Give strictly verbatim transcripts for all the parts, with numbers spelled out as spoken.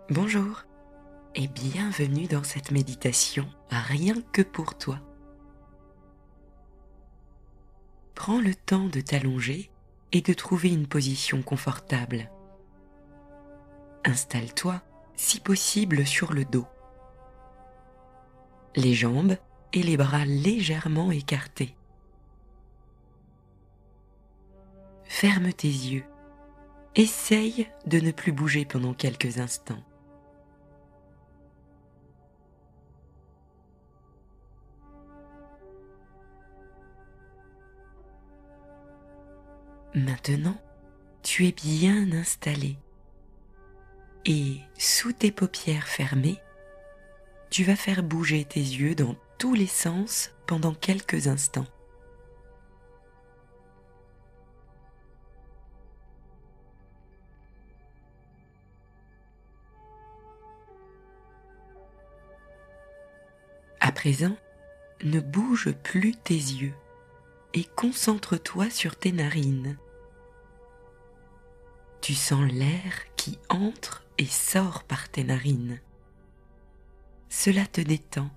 Bonjour et bienvenue dans cette méditation rien que pour toi. Prends le temps de t'allonger et de trouver une position confortable. Installe-toi, si possible, sur le dos. Les jambes et les bras légèrement écartés. Ferme tes yeux. Essaye de ne plus bouger pendant quelques instants. Maintenant, tu es bien installé et sous tes paupières fermées, tu vas faire bouger tes yeux dans tous les sens pendant quelques instants. À présent, ne bouge plus tes yeux et concentre-toi sur tes narines. Tu sens l'air qui entre et sort par tes narines. Cela te détend.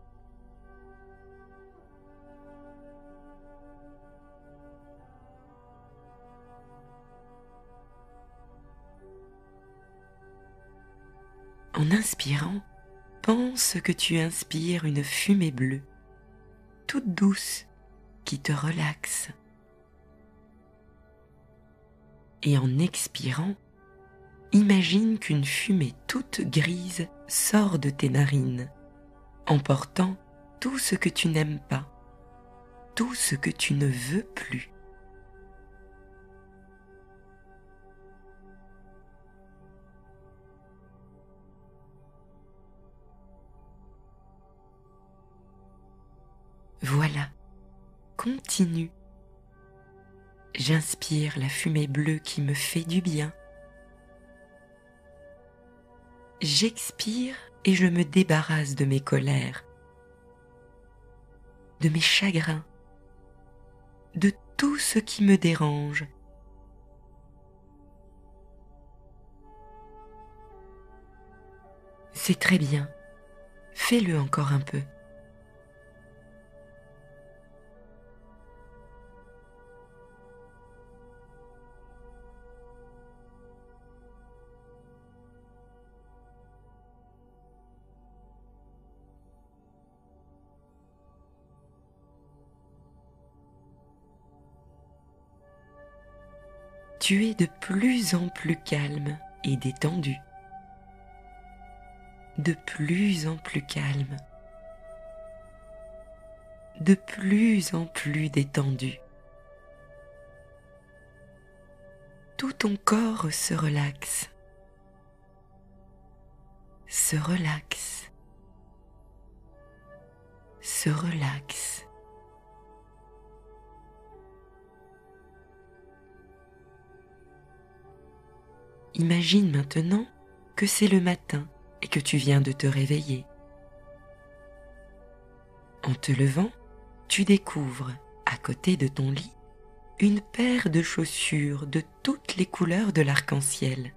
En inspirant, pense que tu inspires une fumée bleue, toute douce, qui te relaxe. Et en expirant, imagine qu'une fumée toute grise sort de tes narines, emportant tout ce que tu n'aimes pas, tout ce que tu ne veux plus. Voilà, continue. J'inspire la fumée bleue qui me fait du bien. J'expire et je me débarrasse de mes colères, de mes chagrins, de tout ce qui me dérange. C'est très bien, fais-le encore un peu. Tu es de plus en plus calme et détendu. De plus en plus calme. De plus en plus détendu. Tout ton corps se relaxe. Se relaxe. Se relaxe. Imagine maintenant que c'est le matin et que tu viens de te réveiller. En te levant, tu découvres, à côté de ton lit, une paire de chaussures de toutes les couleurs de l'arc-en-ciel.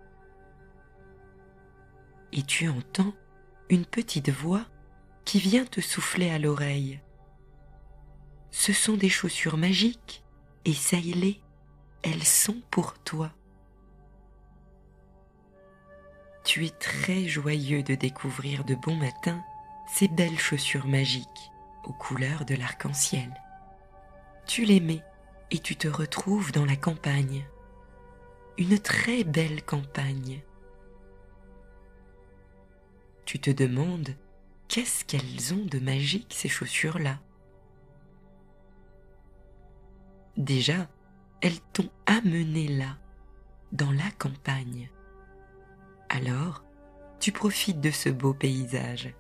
Et tu entends une petite voix qui vient te souffler à l'oreille. Ce sont des chaussures magiques, essaye-les, elles sont pour toi. Tu es très joyeux de découvrir de bon matin ces belles chaussures magiques aux couleurs de l'arc-en-ciel. Tu les mets et tu te retrouves dans la campagne. Une très belle campagne. Tu te demandes qu'est-ce qu'elles ont de magique ces chaussures-là. Déjà, elles t'ont amené là, dans la campagne. Alors, tu profites de ce beau paysage.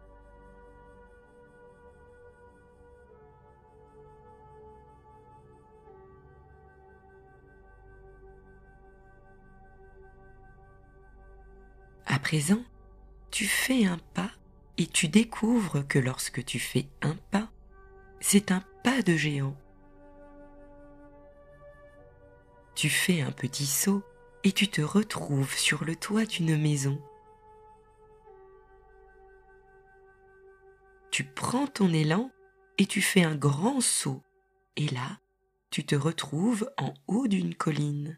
À présent, tu fais un pas et tu découvres que lorsque tu fais un pas, c'est un pas de géant. Tu fais un petit saut et tu te retrouves sur le toit d'une maison. tu prends ton élan et tu fais un grand saut. Et là, tu te retrouves en haut d'une colline.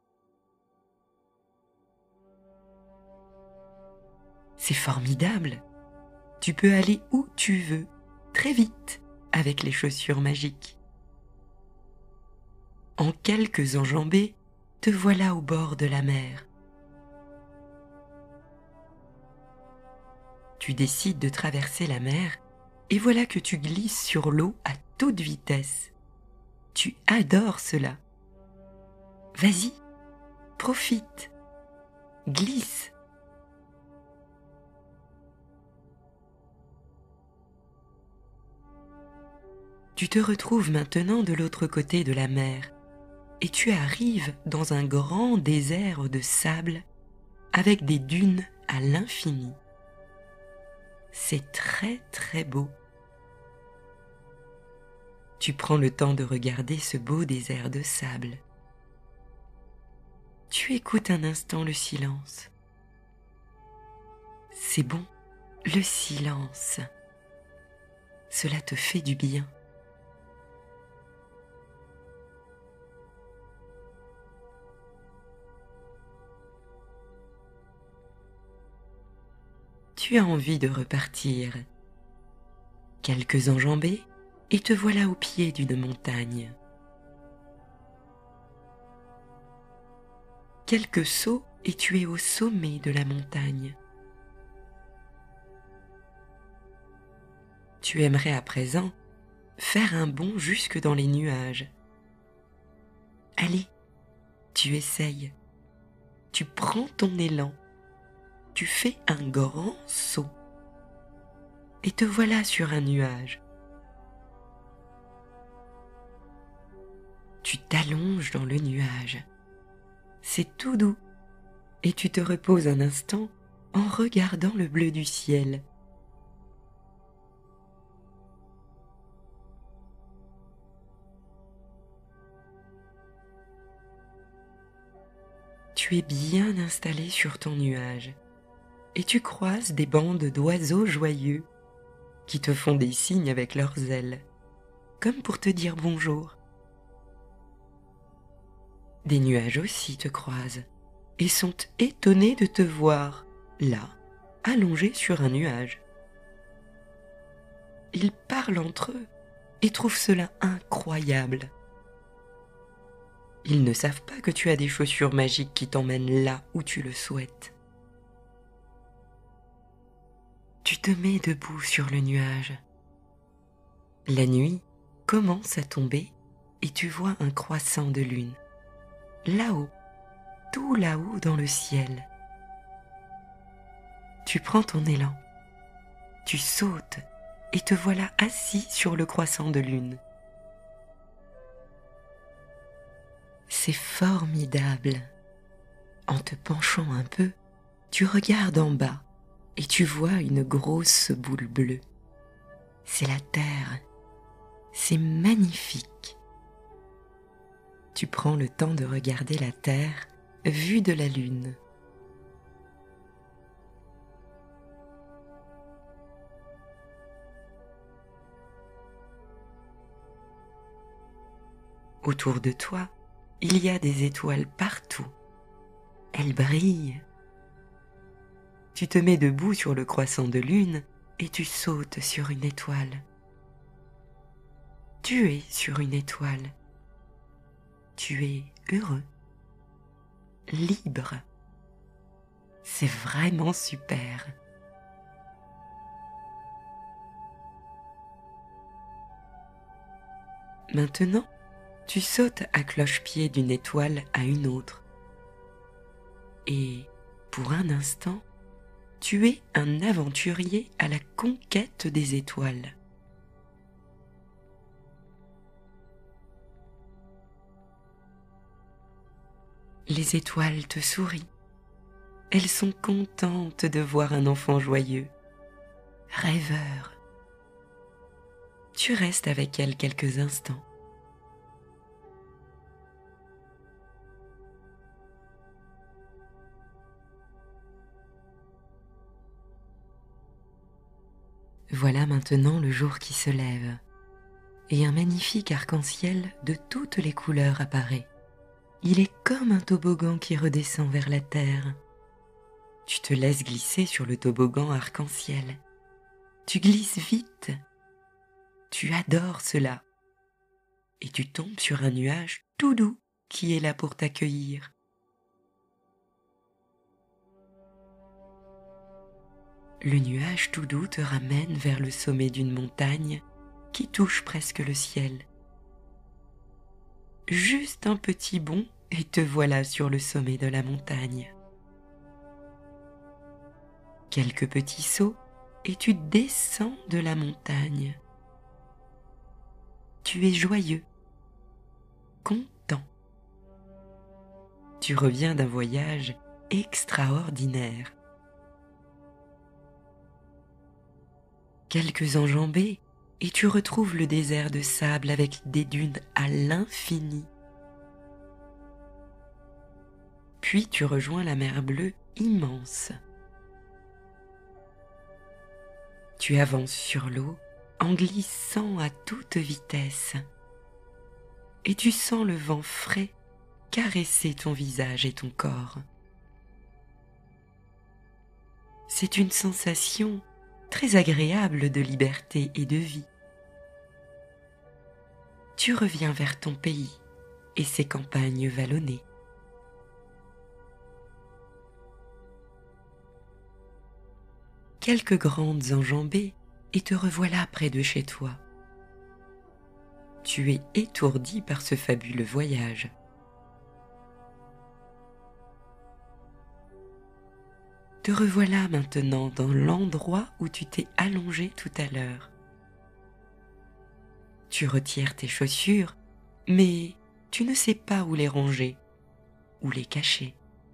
C'est formidable! Tu peux aller où tu veux, très vite, avec les chaussures magiques. En quelques enjambées, te voilà au bord de la mer. Tu décides de traverser la mer et voilà que tu glisses sur l'eau à toute vitesse. Tu adores cela. Vas-y, profite, glisse. Tu te retrouves maintenant de l'autre côté de la mer et tu arrives dans un grand désert de sable avec des dunes à l'infini. C'est très très beau. Tu prends le temps de regarder ce beau désert de sable. Tu écoutes un instant le silence. C'est bon, le silence. Cela te fait du bien. Tu as envie de repartir. Quelques enjambées et te voilà au pied d'une montagne. Quelques sauts et tu es au sommet de la montagne. Tu aimerais à présent faire un bond jusque dans les nuages. Allez, tu essayes. Tu prends ton élan. Tu fais un grand saut. Et te voilà sur un nuage. Tu t'allonges dans le nuage. C'est tout doux. Et tu te reposes un instant en regardant le bleu du ciel. Tu es bien installé sur ton nuage et tu croises des bandes d'oiseaux joyeux qui te font des signes avec leurs ailes, comme pour te dire bonjour. Des nuages aussi te croisent et sont étonnés de te voir, là, allongé sur un nuage. Ils parlent entre eux et trouvent cela incroyable. Ils ne savent pas que tu as des chaussures magiques qui t'emmènent là où tu le souhaites. Tu te mets debout sur le nuage. La nuit commence à tomber et tu vois un croissant de lune. Là-haut, tout là-haut dans le ciel. Tu prends ton élan. Tu sautes et te voilà assis sur le croissant de lune. C'est formidable. En te penchant un peu, tu regardes en bas et tu vois une grosse boule bleue. C'est la Terre. C'est magnifique. Tu prends le temps de regarder la Terre vue de la Lune. Autour de toi, il y a des étoiles partout. Elles brillent. Tu te mets debout sur le croissant de lune et tu sautes sur une étoile. Tu es sur une étoile. Tu es heureux, libre. C'est vraiment super. Maintenant, tu sautes à cloche-pied d'une étoile à une autre. Et, pour un instant, tu es un aventurier à la conquête des étoiles. Les étoiles te sourient. Elles sont contentes de voir un enfant joyeux, rêveur. Tu restes avec elles quelques instants. Voilà maintenant le jour qui se lève, et un magnifique arc-en-ciel de toutes les couleurs apparaît. Il est comme un toboggan qui redescend vers la terre. Tu te laisses glisser sur le toboggan arc-en-ciel. Tu glisses vite. Tu adores cela. Et tu tombes sur un nuage tout doux qui est là pour t'accueillir. Le nuage tout doux te ramène vers le sommet d'une montagne qui touche presque le ciel. Juste un petit bond et te voilà sur le sommet de la montagne. Quelques petits sauts et tu descends de la montagne. Tu es joyeux, content. Tu reviens d'un voyage extraordinaire. Quelques enjambées et tu retrouves le désert de sable avec des dunes à l'infini. Puis tu rejoins la mer bleue immense. Tu avances sur l'eau en glissant à toute vitesse et tu sens le vent frais caresser ton visage et ton corps. C'est une sensation très agréable de liberté et de vie. Tu reviens vers ton pays et ses campagnes vallonnées. Quelques grandes enjambées et te revoilà près de chez toi. Tu es étourdi par ce fabuleux voyage. Te revoilà maintenant dans l'endroit où tu t'es allongé tout à l'heure. Tu retires tes chaussures, mais tu ne sais pas où les ranger, où les cacher.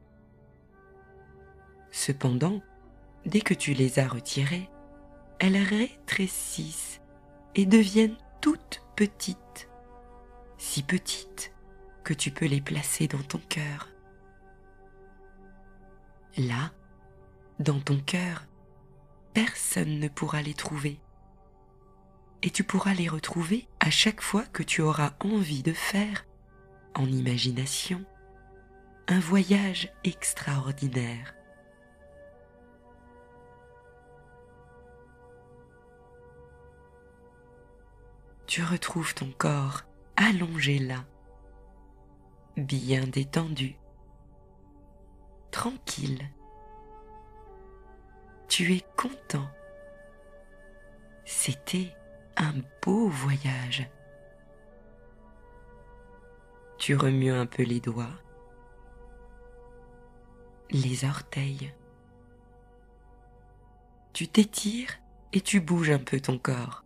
Cependant, dès que tu les as retirées, elles rétrécissent et deviennent toutes petites, si petites que tu peux les placer dans ton cœur. Là, dans ton cœur, personne ne pourra les trouver. Et tu pourras les retrouver à chaque fois que tu auras envie de faire, en imagination, un voyage extraordinaire. Tu retrouves ton corps allongé là, bien détendu, tranquille. Tu es content. C'était un beau voyage. Tu remues un peu les doigts, les orteils. Tu t'étires et tu bouges un peu ton corps.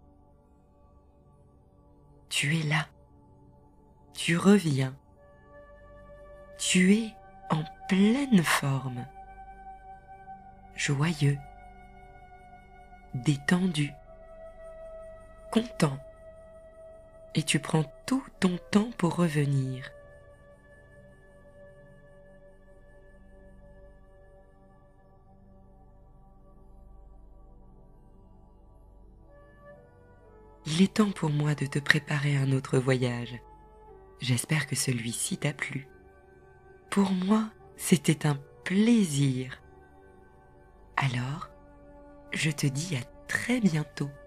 Tu es là. Tu reviens. Tu es en pleine forme. Joyeux, détendu, content, et tu prends tout ton temps pour revenir. Il est temps pour moi de te préparer un autre voyage. J'espère que celui-ci t'a plu. Pour moi, c'était un plaisir. Alors, je te dis à très bientôt.